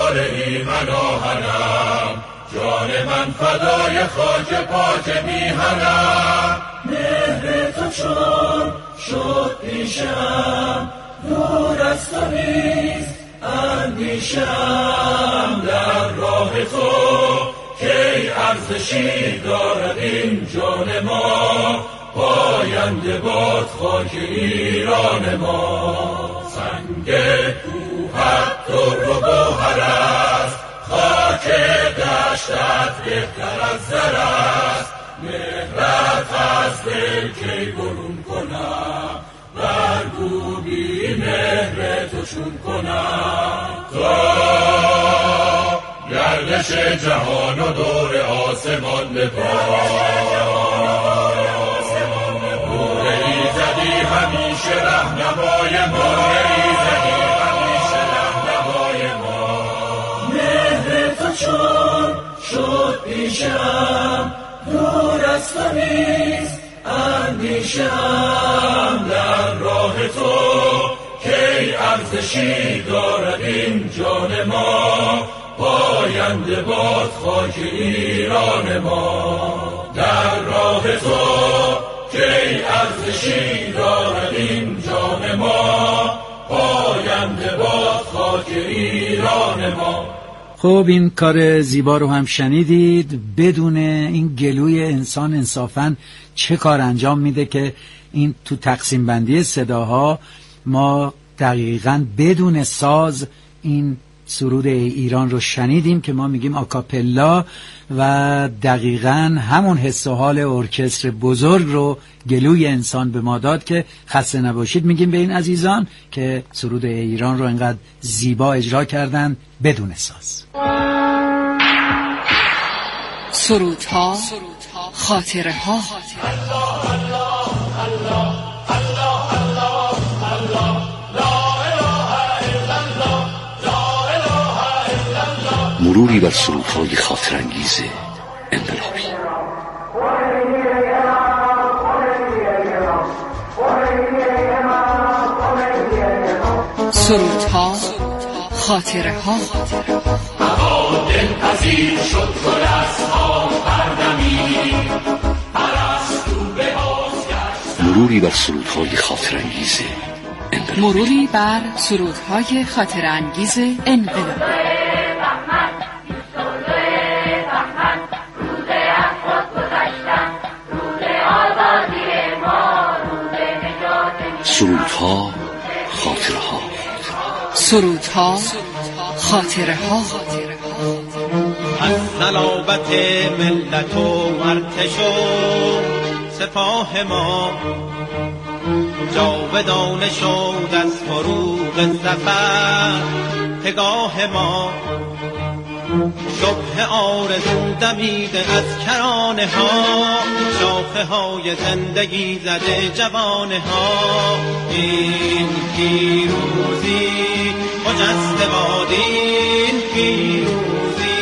دار ایمن آهنم، جان من فدای خاک پاک میهنم. مهر تو چون شد پیشم، دور از تو نیست اندیشم. در راه تو کی ارزشی دارد این جان ما، پاینده باد خاک ایران ما. سنگ کوهت در و گوهر است، خاک دشتت بهتر از زر است. مهرت از دل کی برون کنم، برگو بی مهر تو چون کنم. تا گردش جهان و دور آسمان نور ایزدی همیشه رهنمای ما، ایزدی همیشه رهنمای ما. مهر تو چون شد پیشم، دور از تو نیست اندیشم. در راه تو کی ارزشی دارد این جان ما، پاینده باد خاک ایران ما. در راه تو کی ارزشی دارد این جان ما، پاینده باد خاک ایران ما. خب این کار زیبا رو هم شنیدید. بدون این گلوی انسان انصافاً چه کار انجام میده که این تو تقسیم بندی صداها ما دقیقاً بدون ساز این سرود ایران رو شنیدیم که ما میگیم آکاپلا، و دقیقاً همون حس و حال ارکستر بزرگ رو گلوی انسان به ما داد که خسته نباشید میگیم به این عزیزان که سرود ایران رو اینقدر زیبا اجرا کردن بدون ساز. سرودها، خاطره‌ها. مروری بر سرودهای خاطرانگیز انقلابی. سرودها، خاطره‌ها. هوا دلپذیر شد گل از خاک بردمید، پرستو به بازگشت. مروری بر سرودهای خاطرانگیز انقلابی. مروری بر سرودهای خاطرانگیز انقلابی. سرودها، خاطرها. سرودها، خاطرها. از صلابت ملت و ارتش و سپاه ما، جاودانه شد از فروغ ظفر پگاه ما. شبه آرزو دمیده از کرانه ها، شاخه های زندگی زده جوانه ها. این پیروزی خجسته باد، این پیروزی.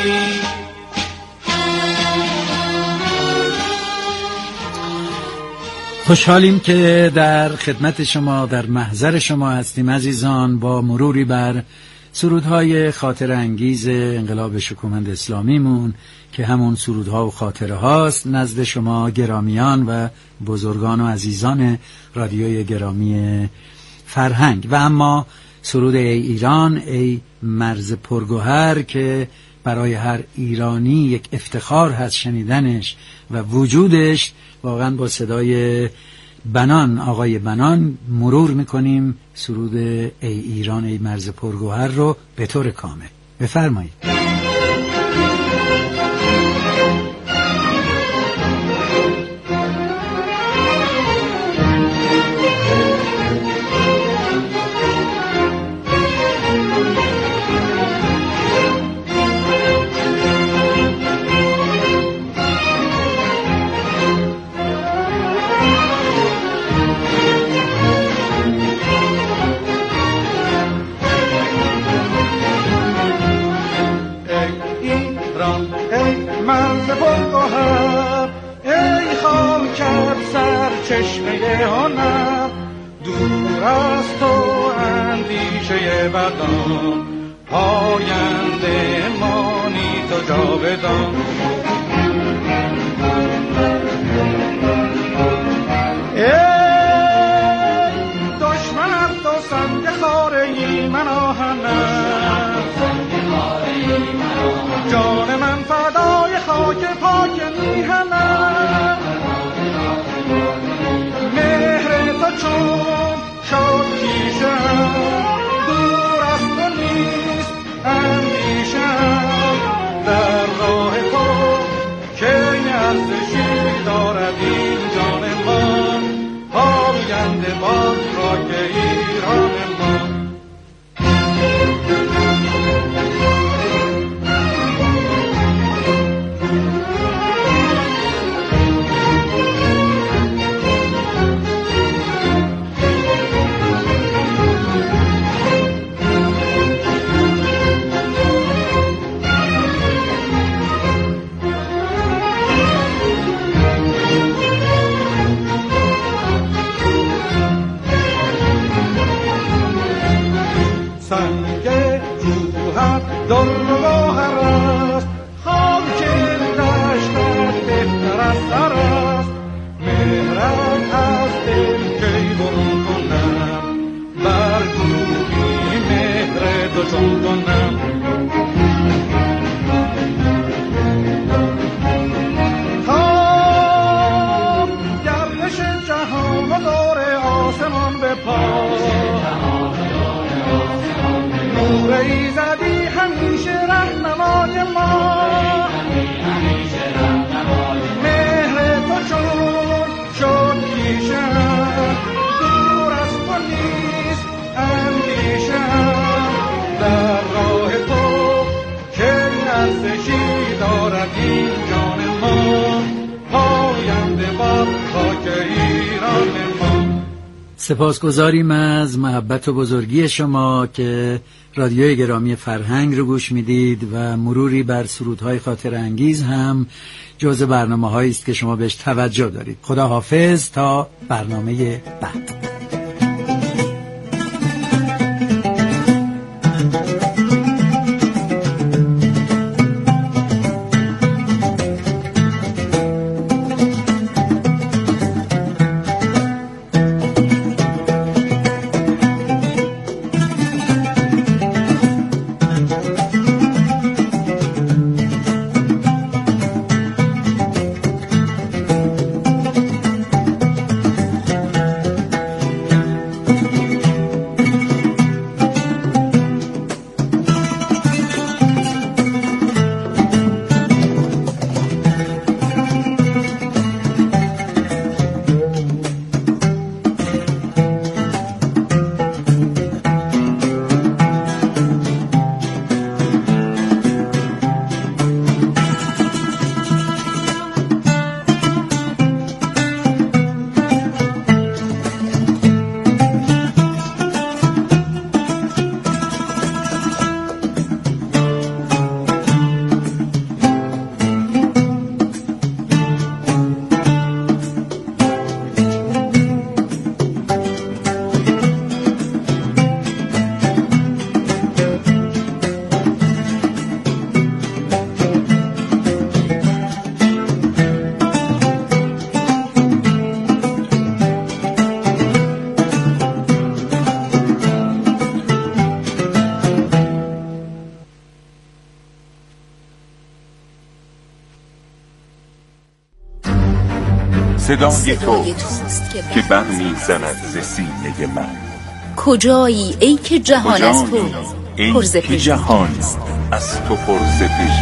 خوشحالیم که در خدمت شما، در محضر شما هستیم عزیزان، با مروری بر سرودهای خاطر انگیز انقلاب شکوهمند اسلامیمون که همون سرودها و خاطره هاست نزد شما گرامیان و بزرگان و عزیزان رادیوی گرامی فرهنگ. و اما سرود ای ایران، ای مرز پرگوهر که برای هر ایرانی یک افتخار هست شنیدنش و وجودش، واقعا با صدای بنان، آقای بنان، مرور میکنیم سرود ای ایران ای مرز پرگوهر رو به طور کامل. بفرمایید. چشمه هنر دور از تو اندیشه بدان، پایم جاودان. دشمنم تو سنگ خاره من آهنم، جان من فدای خاک پاک میهنم. مهر تو چون شد پیشم، دور از تو نیست اندیشم. در راه تو که ارزشی دارد این جان من، پاینده باد خاک ایران من. سپاسگزاریم از محبت و بزرگی شما که رادیوی گرامی فرهنگ رو گوش میدید و مروری بر سرودهای خاطر انگیز هم جزء برنامه‌هایی است که شما بهش توجه دارید. خدا حافظ تا برنامه بعد. صدای توست که برمی‌زند ز سینه من. کجایی ای که جهان از تو پرز جهان از تو پرز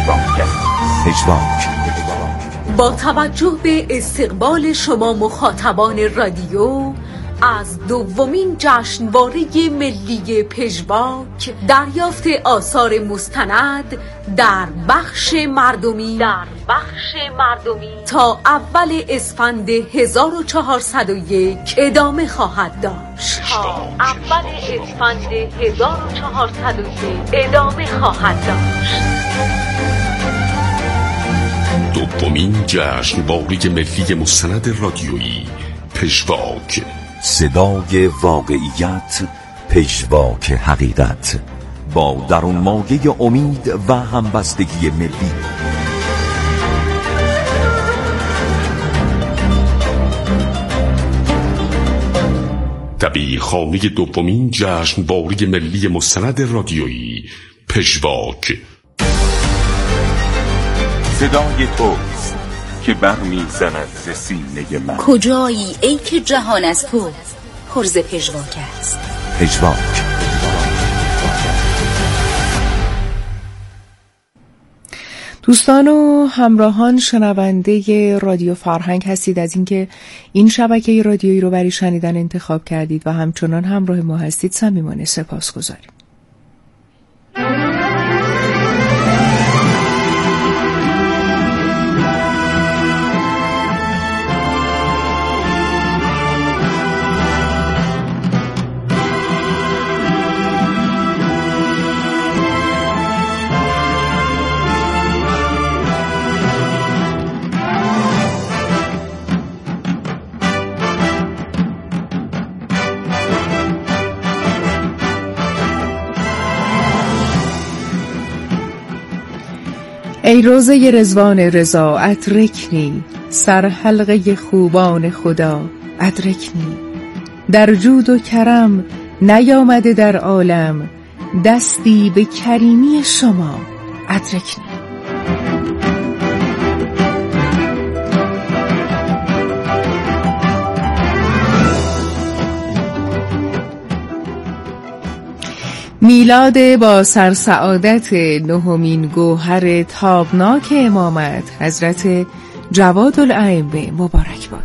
پژواک. با توجه به استقبال شما مخاطبان رادیو از دومین جشنواره ملی پژواک، دریافت آثار مستند در بخش مردمی تا اول اسفند 1401 ادامه خواهد داشت. دومین جشنواره ملی مستند رادیویی پژواک، صدای واقعیت، پژواک حقیقت، با درون مایه امید و همبستگی ملی. طبیعی خانه دومین جشنواره ملی مستند رادیویی پژواک. صدای توست که برمی‌زند ز سینه من. کجایی ای که جهان از تو پر ز پژواک است. پژواک. دوستان و همراهان شنونده رادیو فرهنگ هستید از اینکه این شبکه رادیویی رو برای شنیدن انتخاب کردید و همچنان همراه ما هستید. صمیمانه سپاسگزاریم. ای روزه رضوان رضا ادرکنی، سر حلقه خوبان خدا ادرکنی. در جود و کرم نیامده در عالم، دستی به کریمی شما ادرکنی. میلاد با سرسعادت نهمین گوهر تابناک امامت حضرت جوادالائمه مبارک باد.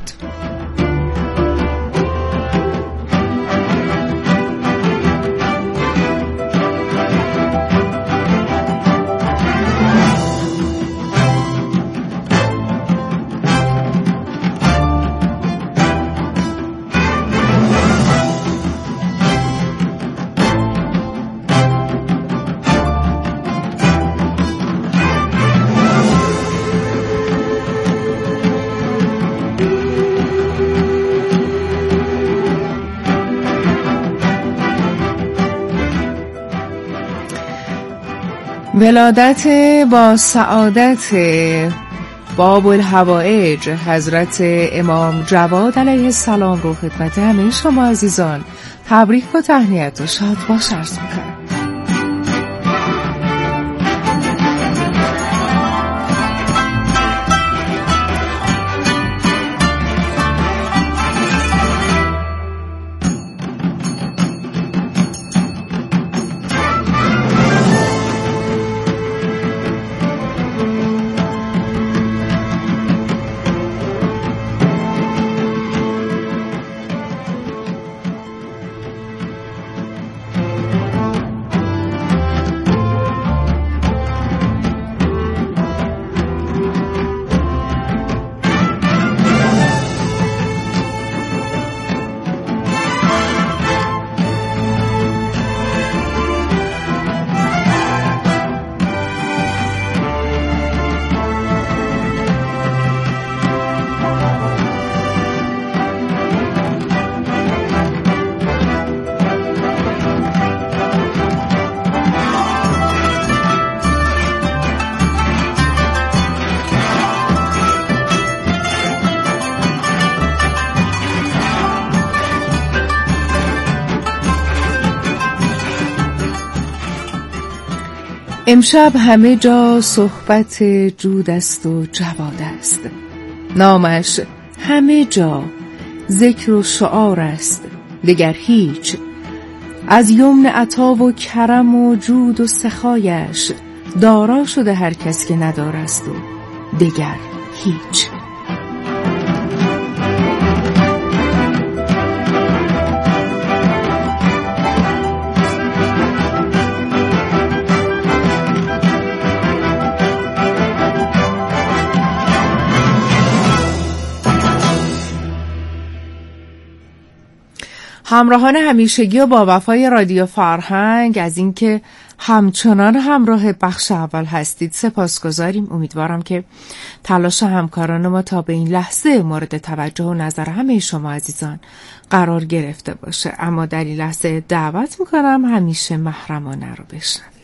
ولادت با سعادت باب الحوائج حضرت امام جواد علیه السلام رو خدمت همه شما عزیزان تبریک و تهنیت و شاد باش عرض می‌کنم. امشب همه جا صحبت جود است و جواد است، نامش همه جا ذکر و شعار است، دگر هیچ. از یمن عطا و کرم و جود و سخایش دارا شده هر کس که ندارست و دگر هیچ. همراهان همیشگی و با وفای رادیو فرهنگ، از اینکه همچنان همراه بخش اول هستید. سپاسگزاریم. امیدوارم که تلاش همکاران ما تا به این لحظه مورد توجه و نظر همه شما عزیزان قرار گرفته باشه. اما در این لحظه دعوت میکنم همیشه محرمانه رو بشنوید.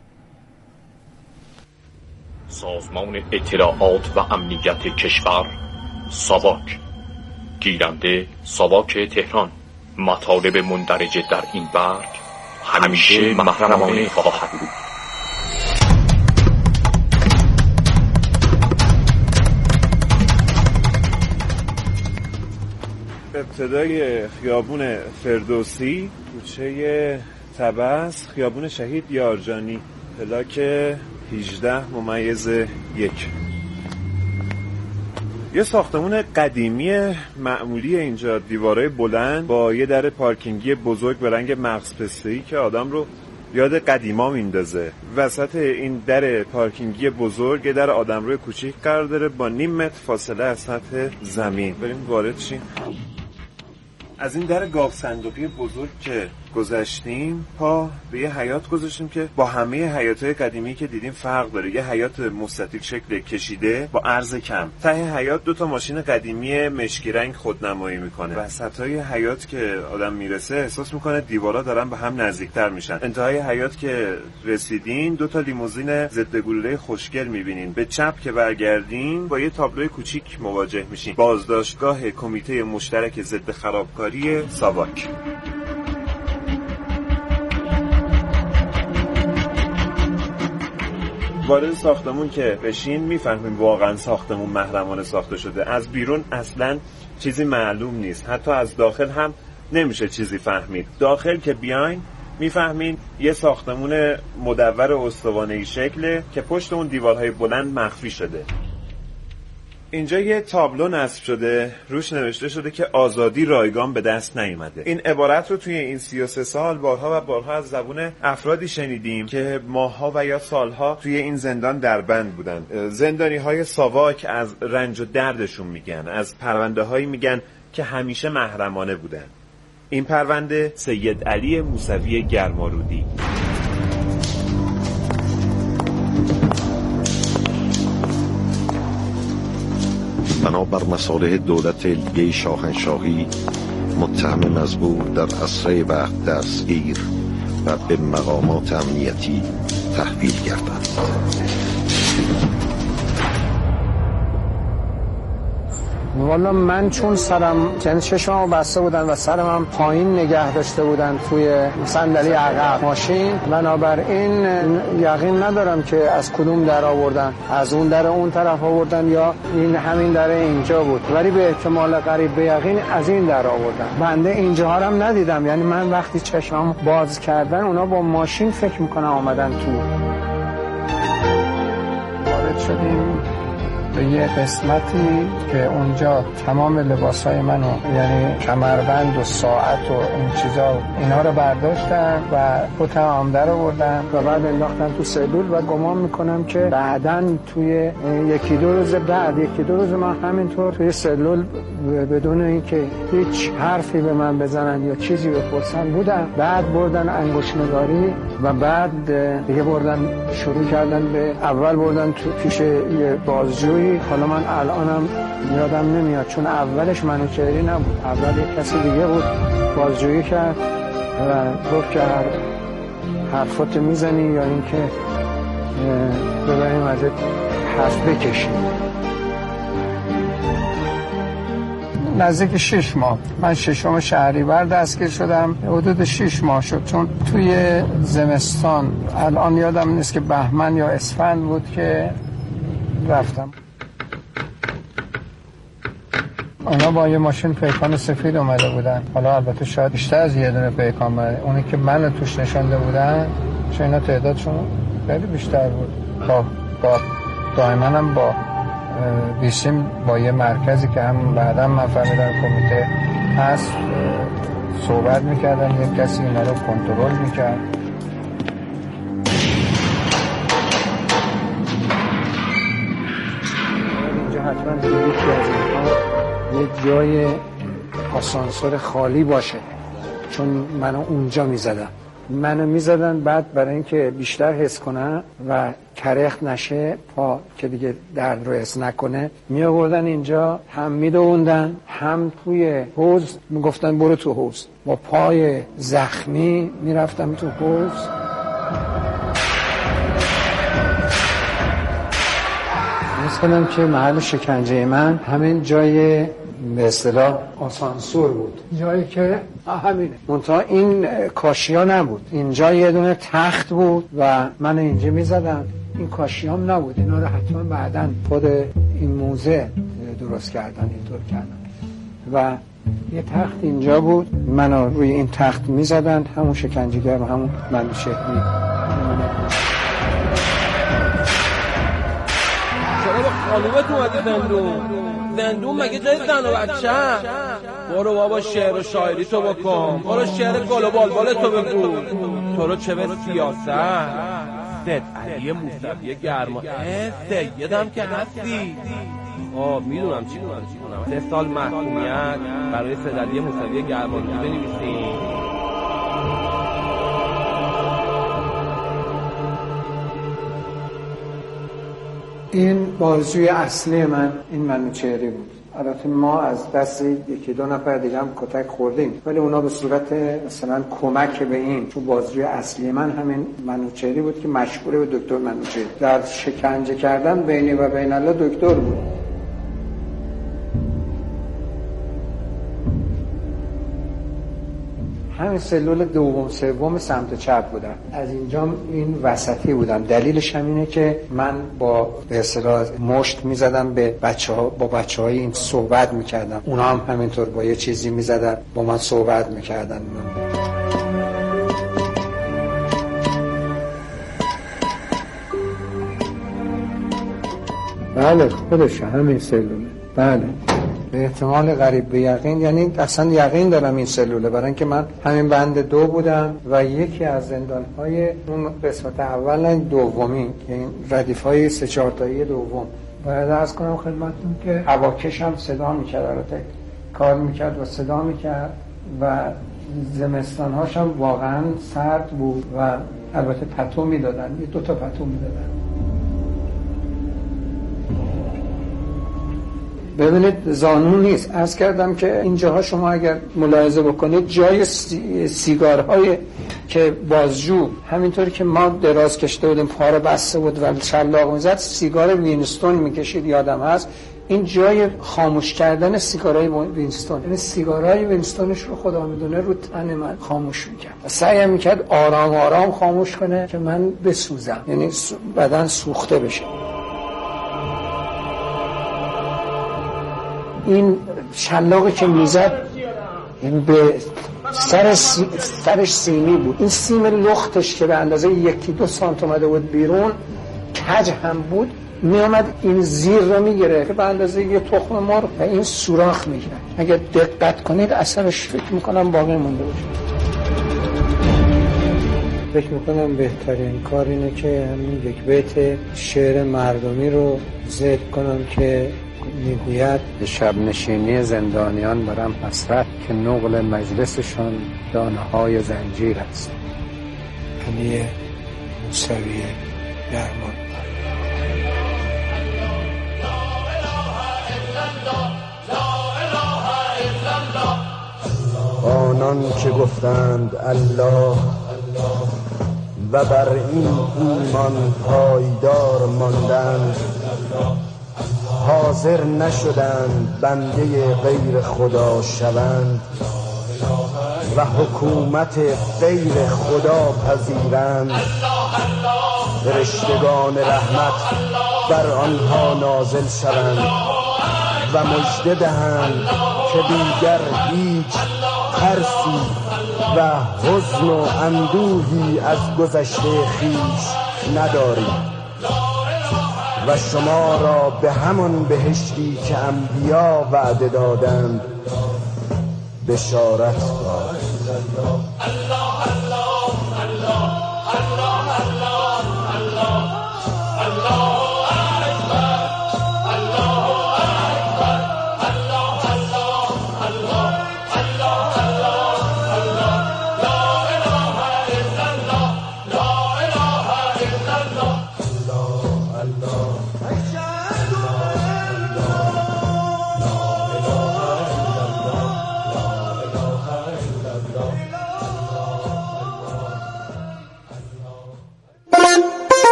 سازمان اطلاعات و امنیت کشور، ساواک. گیرنده ساواک تهران. مطالب مندرج در این برگ همیشه محرمانه خواهد بود. ابتدای خیابون فردوسی، کوچه طبس، خیابون شهید یارجانی، پلاک 18/1. یه ساختمون قدیمی معمولی اینجا، دیوارای بلند با یه در پارکینگی بزرگ به رنگ مغز پسته‌ای که آدم رو یاد قدیما میندازه. وسط این در پارکینگی بزرگ یه در آدمروی کوچیک قرار داره با 0.5 متر فاصله از سطح زمین. بریم وارد شیم. از این در گاو صندوقی بزرگ که گذشتیم پا به یه حیاط گذاشتیم که با همه حیاط‌های قدیمی که دیدیم فرق داره. یه حیاط مستطیل شکل کشیده با عرض کم. ته حیاط 2 تا ماشین قدیمی مشکی رنگ خودنمایی میکنه. وسطای حیاط که آدم میرسه احساس میکنه دیوارا دارن به هم نزدیکتر میشن. انتهای حیاط که رسیدین 2 تا لیموزین ضد گلوله خوشگل میبینین. به چپ که برگردین با یه تابلوی کوچیک مواجه میشین. بازداشتگاه کمیته مشترک ضد خرابکاری ساواک. وارد ساختمون که بشین میفهمیم واقعا ساختمون محرمانه ساخته شده. از بیرون اصلا چیزی معلوم نیست، حتی از داخل هم نمیشه چیزی فهمید. داخل که بیاین میفهمین یه ساختمون مدور استوانه‌ای شکله که پشت اون دیوارهای بلند مخفی شده. اینجا یه تابلو نصب شده، روش نوشته شده که آزادی رایگان به دست نیامده. این عبارت رو توی این 33 سال بارها و بارها از زبون افرادی شنیدیم که ماه‌ها و یا سالها توی این زندان دربند بودن. زندانی‌های ساواک از رنج و دردشون میگن، از پرونده‌هایی میگن که همیشه محرمانه بودن. این پرونده سید علی موسوی گرمارودی. بنابر مصالح دولت لیگ شاهنشاهی متهم مزبور در اسرع وقت دستگیر و به مقامات امنیتی تحویل گردد. والا من چون سرم یعنی چشممو بسته بودن و سرم پایین نگه داشته بودن توی صندلی عقب ماشین، بنابراین یقین ندارم که از کدوم در آوردن، از اون در اون طرف آوردن یا این همین در اینجا بود، ولی به احتمال قریب به یقین از این در آوردن. بنده اینجا هم ندیدم، یعنی من وقتی چشمم باز کردن اونا با ماشین فکر میکنم آمدن تو. وارد شدیم به یه قسمتی که اونجا تمام لباسای منو، یعنی کمربند و ساعت و این چیزا، اینا رو برداشتن و کتم در آوردن و بعد انداختن تو سلول و گمان میکنم که بعدن توی یکی دو روز من همینطور توی سلول بدون اینکه هیچ حرفی به من بزنن یا چیزی بپرسن بودم. بعد بردن انگشت‌نگاری و بعد دیگه بردن شروع کردن به اول بردن تو پیش یه بازجویی. حالا من الانم یادم نمیاد چون اولش منوچهری نبود، اول یک کسی دیگه بود. بازجویی کرد و گفت که حرفات میزنی یا اینکه ببریم ازت حرف بکشیم. نزدیک 6 ماه من 6 شهریور دستگیر شدم. حدود 6 ماه شد چون توی زمستان، الان یادم نیست که بهمن یا اسفند بود که رفتم. اونا با یه ماشین پیکان سفید اومده بودن. حالا البته شاید بیشتر از یه دونه پیکان بوده. اونی که من توش نشانده بودن چون اینا تعدادشون خیلی بیشتر بود. با دائما هم با بیسیم با یه مرکزی که هم بعدا من فهمیدم کمیته هست صحبت میکردن، یک کسی اینا رو کنترل میکرد. اینجا حتما دیگه یکی از اینها یه جای آسانسور خالی باشه چون منو اونجا میزدم. منو میزدن، بعد برای اینکه بیشتر حس کنن و کرخت نشه پا که دیگه درد رو حس نکنه می آوردن اینجا، هم میدووندن هم توی حوض میگفتن برو تو حوض. با پای زخمی میرفتم تو حوض. مثلا که محل شکنجه من همین جای به اصطلاح آسانسور بود، جایی که همینه، منتها این کاشیا نبود، اینجا یه دونه تخت بود و من اینجا میزدم. این کاشیام نبود، اینا رو حتما بعداً خود این موزه درست کردن، اینطور کردن. و یه تخت اینجا بود، منو روی این تخت میزدن، همون شکنجهگر و همون منوچهری. چرا با خانومت اومدی زندون مگه جای زن و بچه؟ برو بابا شعر و شاعری تو بکن، برو شعر گل و بالبال تو بگو. تو رو چه به سیاست؟ سید علی موسوی گرما سیدم که هستی. میدونم چی کنم. 3 سال محکومیت برای سید علی موسوی گرما بنویسیم. این بازجوی اصلی من این منوچهری بود. البته ما از دست 1-2 نفر دیگه هم کتک خوردیم، ولی اونا به صورت مثلا کمک به این، چون بازجوی اصلی من همین منوچهری بود که مشهور به دکتر منوچهری. در شکنجه کردن بینی و بین الله دکتر بود. همین سلول دوم سوم سمت چپ بودن، از اینجا این وسطی بودن. دلیلش هم اینه که من با به اصطلاح مشت میزدم به بچه‌ها، با بچه‌های این صحبت میکردم، اونا هم همینطور با یه چیزی میزدن با من صحبت میکردن. بله خودش همین سلوله. بله به احتمال قریب به یقین، یعنی اصلا یقین دارم این سلوله، برای اینکه من همین بند 2 بودم و یکی از زندان‌های اون قسمت اول دومی که این ردیف‌های 3-4 تایی دوم. باید عرض کنم خدمتتون که هواکش هم صدا می‌کرد، البته کار می‌کرد و صدا می‌کرد و زمستان‌هاش هم واقعا سرد بود و البته پتو می‌دادن، 2 تا پتو می‌دادن. ببینید زانو نیست، عرض کردم که اینجاها شما اگر ملاحظه بکنید جای سیگارهای که بازجو همینطوری که ما دراز کشته بودیم، پا رو بسته بود و شلاق میزد، سیگار وینستون میکشید، یادم هست. این جای خاموش کردن سیگارهای وینستون، یعنی سیگارهای وینستونش رو خدا میدونه رو تن من خاموش میکرد و سعی میکرد آرام آرام خاموش کنه که من بسوزم، یعنی بدن سوخته بشه. این شلاقی که میزد به سرش سیمی بود، این سیم لختش که به اندازه 1-2 سانت اومده بود بیرون، کج هم بود، میامد این زیر رو میگیره که به اندازه 1 تخم مرغ و این سوراخ میگیره. اگر دقت کنید اثرش فکر میکنم باقی مونده باشه. فکر میکنم بهترین کار اینه که همین یک بیت شعر مردمی رو ذکر کنم که میگوید: به شب نشینی زندانیان برم حسرت، که نقل مجلسشان دانه های زنجیر است. علی موسوی گرما. آنان که گفتند الله و بر این ایمان پایدار ماندند، حاضر نشدند بنده غیر خدا شوند و حکومت غیر خدا پذیرند. فرشتگان رحمت بر آنها نازل شوند و مژده دهند که دیگر هیچ ترسی و حزن و اندوهی از گذشته خویش ندارید و شما را به همان بهشتی که انبیا وعده دادند بشارت داد.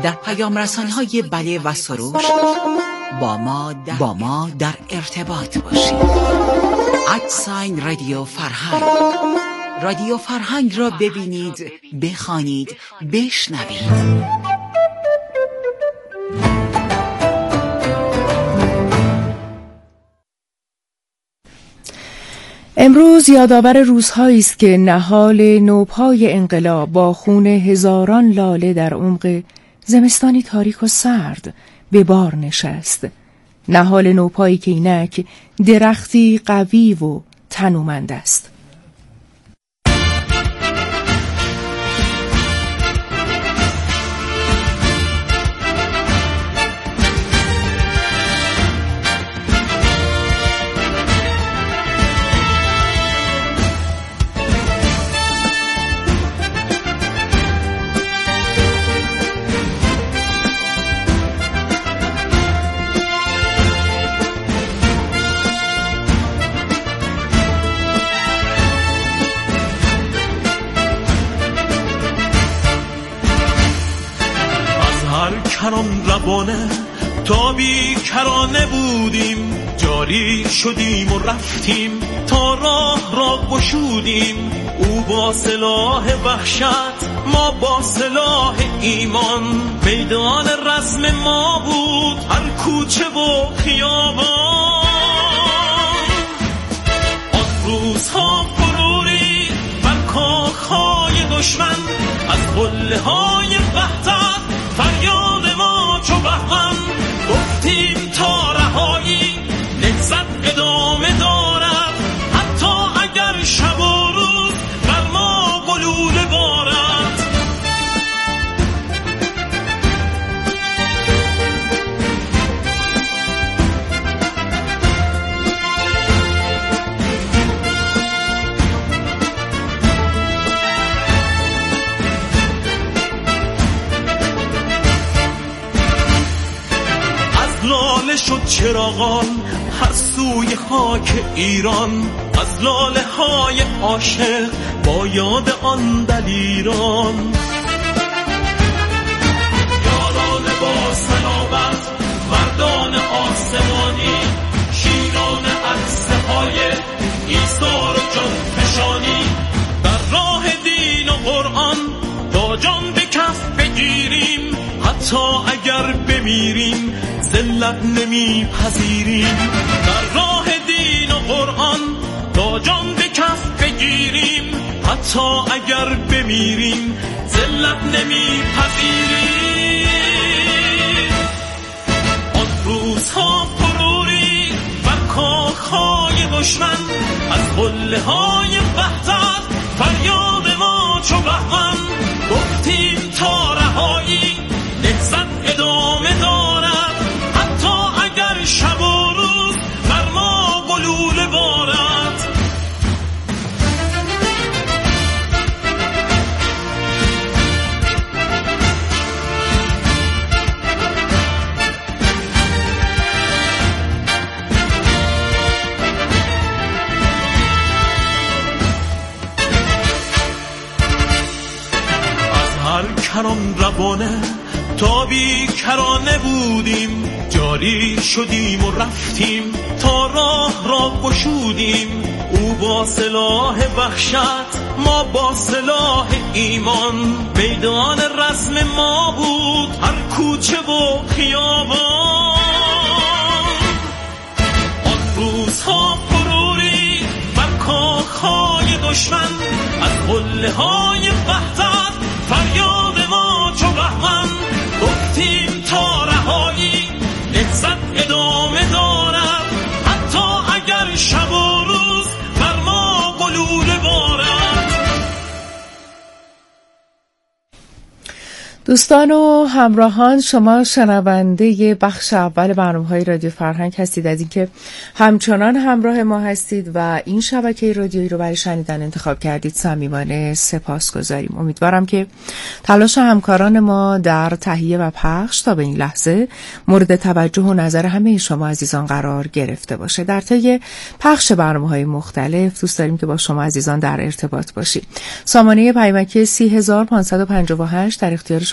در پیام‌رسان‌های بله و سروش با ما در ارتباط باشید. @رادیو فرهنگ. رادیو فرهنگ را ببینید، بخوانید، بشنوید. امروز یادآور روزهایی است که نهال نوپای انقلاب با خون هزاران لاله در عمق زمستانی تاریک و سرد به بار نشست. نهال نوپایی که اینک درختی قوی و تنومند است. روانه تا بیکرانه بودیم، جاری شدیم و رفتیم تا راه را گشودیم. او با سلاح وحشت، ما با سلاح ایمان. میدان رزم ما بود هر کوچه و خیابان. آن روزها فروری بر کاخهای دشمن، از قله های وحدت فریاد ما چو بهمن. گفتیم تا رهایی نهضت ادامه دارد، حتی اگر شب و روز بر ما گلوله بارد. لاله شد چراغان هر سوی خاک ایران، از لاله های عاشق با یاد آن دلیران. یاران با سلامت، مردان آسمانی، شیران عرصه های ایثار و جان فشانی. در راه دین و قرآن تا جان به کف بگیریم، حتی اگر بمیریم ذلت نمیپذیریم. در راه دین و قرآن تا جان به کف بگیریم، حتی اگر بمیریم ذلت نمیپذیریم. آن روزها فروری بر کاخهای دشمن، از قله های وحدت فریاد ما چو بهمن. گفتیم تا رهایی نهضت ادامه دارد، حتی اگر شب و روز بر ما گلوله بارد. از هر کران روانه تا بیکرانه بودیم، جاری شدیم و رفتیم تا راه را گشودیم. او با سلاح وحشت، ما با سلاح ایمان. میدان رزم ما بود هر کوچه و خیابان. آن روزها فروری بر کاخهای دشمن، از قله های وحدت فریاد ما چو بهمن. گفتیم تا رهایی نهضت ادامه دارد، حتی اگر شب و روز بر ما گلوله بارد. دوستان و همراهان، شما شنونده بخش اول برنامه‌های رادیو فرهنگ هستید. از اینکه همچنان همراه ما هستید و این شبکه رادیویی رو برای شنیدن انتخاب کردید صمیمانه سپاسگزاریم. امیدوارم که تلاش همکاران ما در تهیه و پخش تا به این لحظه مورد توجه و نظر همه شما عزیزان قرار گرفته باشه. در طی پخش برنامه‌های مختلف دوست داریم که با شما عزیزان در ارتباط باشیم. سامانه پیامکی 30558 در اختیار